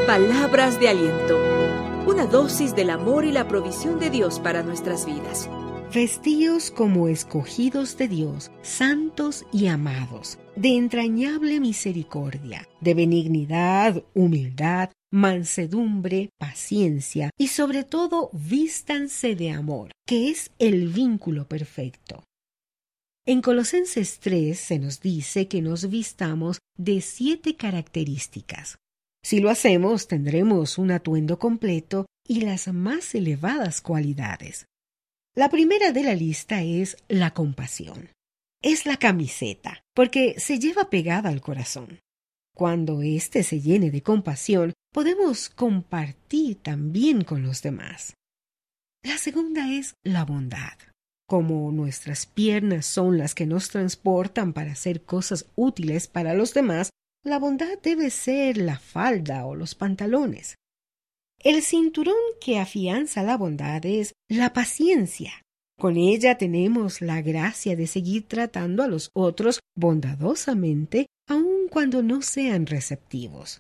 Palabras de aliento. Una dosis del amor y la provisión de Dios para nuestras vidas. Vestíos como escogidos de Dios, santos y amados, de entrañable misericordia, de benignidad, humildad, mansedumbre, paciencia y sobre todo vístanse de amor, que es el vínculo perfecto. En Colosenses 3 se nos dice que nos vistamos de 7 características. Si lo hacemos, tendremos un atuendo completo y las más elevadas cualidades. La primera de la lista es la compasión. Es la camiseta, porque se lleva pegada al corazón. Cuando éste se llene de compasión, podemos compartir también con los demás. La segunda es la bondad. Como nuestras piernas son las que nos transportan para hacer cosas útiles para los demás, la bondad debe ser la falda o los pantalones. El cinturón que afianza la bondad es la paciencia. Con ella tenemos la gracia de seguir tratando a los otros bondadosamente, aun cuando no sean receptivos.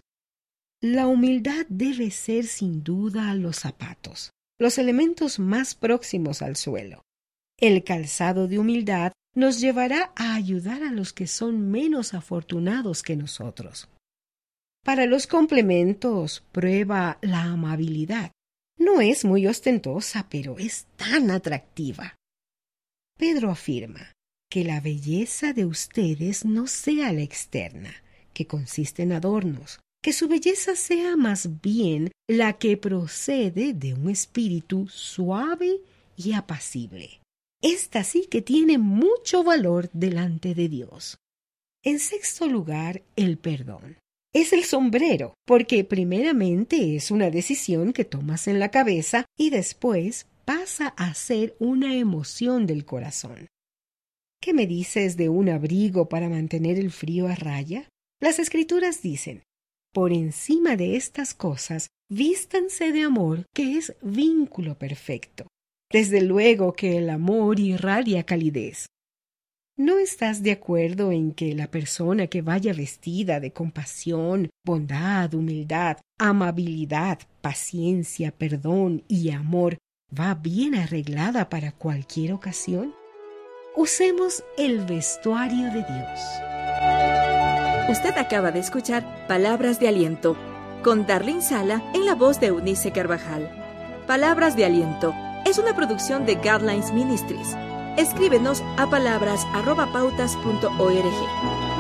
La humildad debe ser sin duda los zapatos, los elementos más próximos al suelo. El calzado de humildad nos llevará a ayudar a los que son menos afortunados que nosotros. Para los complementos, prueba la amabilidad. No es muy ostentosa, pero es tan atractiva. Pedro afirma que la belleza de ustedes no sea la externa, que consiste en adornos, que su belleza sea más bien la que procede de un espíritu suave y apacible. Esta sí que tiene mucho valor delante de Dios. En sexto lugar, el perdón. Es el sombrero, porque primeramente es una decisión que tomas en la cabeza y después pasa a ser una emoción del corazón. ¿Qué me dices de un abrigo para mantener el frío a raya? Las Escrituras dicen: por encima de estas cosas, vístanse de amor, que es vínculo perfecto. Desde luego que el amor irradia calidez. ¿No estás de acuerdo en que la persona que vaya vestida de compasión, bondad, humildad, amabilidad, paciencia, perdón y amor va bien arreglada para cualquier ocasión? Usemos el vestuario de Dios. Usted acaba de escuchar Palabras de Aliento con Darlene Sala en la voz de Eunice Carvajal. Palabras de Aliento es una producción de Guidelines Ministries. Escríbenos a palabras@pautas.org.